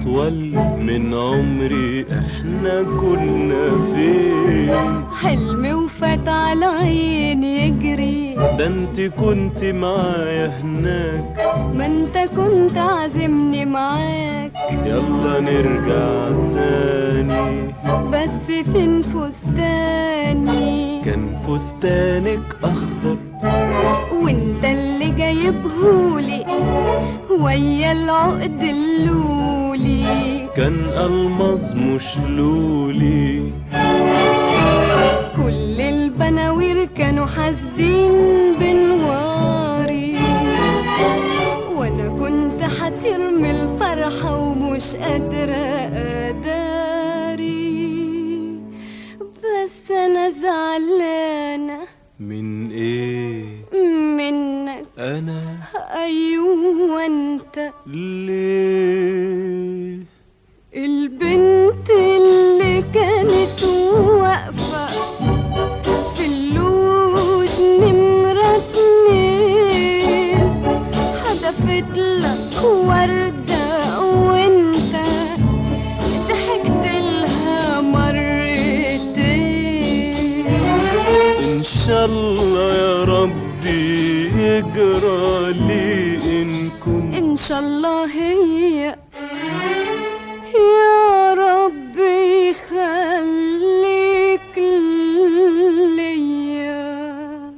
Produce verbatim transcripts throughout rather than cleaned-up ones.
أطول من عمري احنا كنا فين؟ حلمي وفات على عيني يجري، ده انت كنت معايا هناك، ما انت كنت عازمني معاك. يلا نرجع تاني، بس فين فستاني؟ كان فستانك أخضر وانت اللي جايبهولي ويا العقد اللولي، كان ألمظ مش لولي. كل البناوير كانوا حاسدين بنواري، وانا كنت حطير من الفرحة ومش قادرة أداري. بس انا زعلانة. من ايه؟ منك. انا؟ ايوه انت. ليه؟ البنت اللي كانت واقفة في اللوج نمرة اتنين حدفت لك وردة وانت ضحكت لها مرتين. ان شاء الله يا ربي يجرى لي ان كنت، ان شاء الله هي يا ربي يخليك ليا.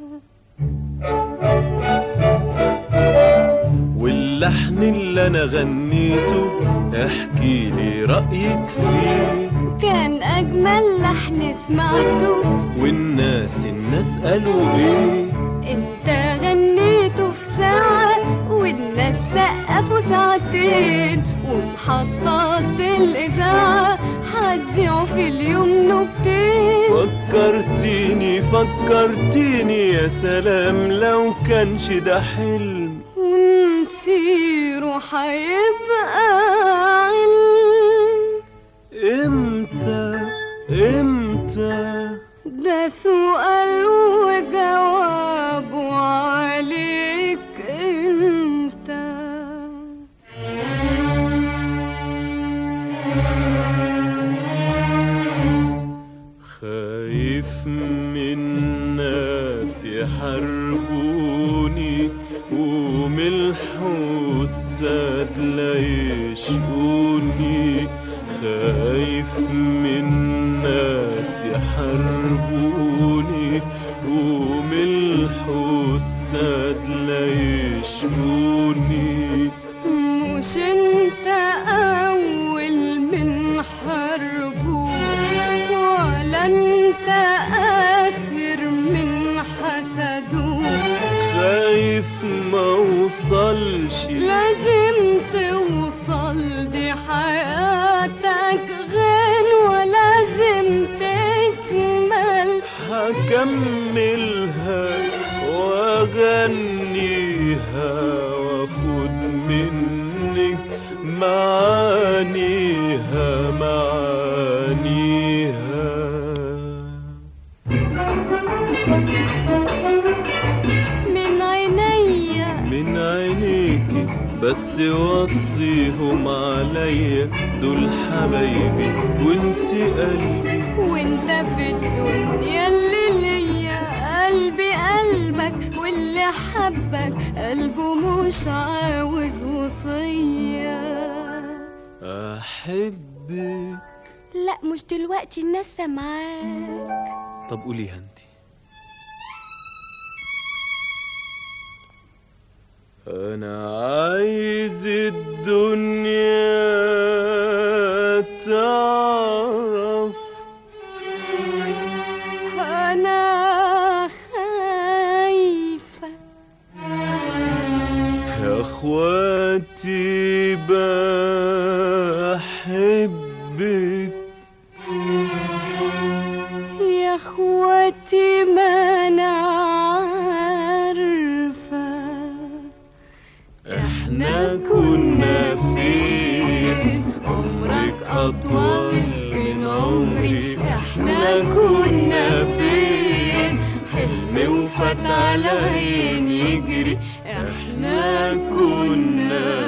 واللحن اللي انا غنيته احكي لي رأيك فيه، كان اجمل لحن سمعته. والناس الناس قالوا ايه؟ انت غنيته في ساعة والناس سقفوا ساعتين، ومحصص الاذاعة هتذيعوا في اليوم نكتين. فكرتيني فكرتيني يا سلام لو كانش ده حلم، ومسيره هيبقى علم. امتى امتى؟ ده سؤال وجوابه عليك انت. خايف من ناس يحاربوني ومن الحساد لا يشقوني، خايف من ناس يحاربوني ومن الحساد لا يشقوني. مش انت اول من حربوك ولا انت اخر من حسدوك. خايف ما اوصلش، لازم توصل، دي حياتك غن ولازم تكمل. هكملها واغنيها واخد منك معانيها معانيها. من عينيا من عينيكي بس وصيهم عليا، دول حبايبي وانت قلبي، وانت في الدنيا اللي ليا. قلبي قلبك واللي حبك قلبه مش عاوز وصية. احبك. لا مش دلوقتي، الناس سامعاك. طب قوليها انت. انا عايز الدنيا تعرف انا خايفة يا اخواتي بحبك، يا اخواتي ما انا عارفة احنا كنا فين؟ عمرك اطول من عمري، احنا كنا فين؟ حلمي وفات على عيني يجري، احنا كنا